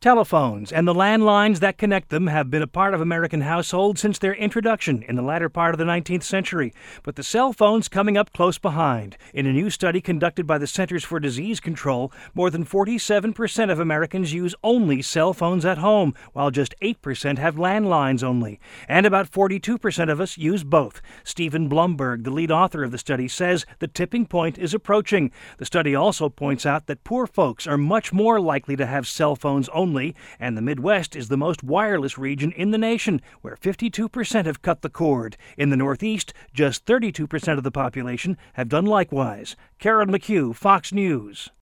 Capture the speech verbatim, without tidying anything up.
Telephones and the landlines that connect them have been a part of American households since their introduction in the latter part of the nineteenth century, but the cell phone's coming up close behind. In a new study conducted by the Centers for Disease Control, more than forty-seven percent of Americans use only cell phones at home, while just eight percent have landlines only. And about forty-two percent of us use both. Stephen Blumberg, the lead author of the study, says the tipping point is approaching. The study also points out that poor folks are much more likely to have cell phones only, and the Midwest is the most wireless region in the nation, where fifty-two percent have cut the cord. In the Northeast, just thirty-two percent of the population have done likewise. Carol McHugh, Fox News.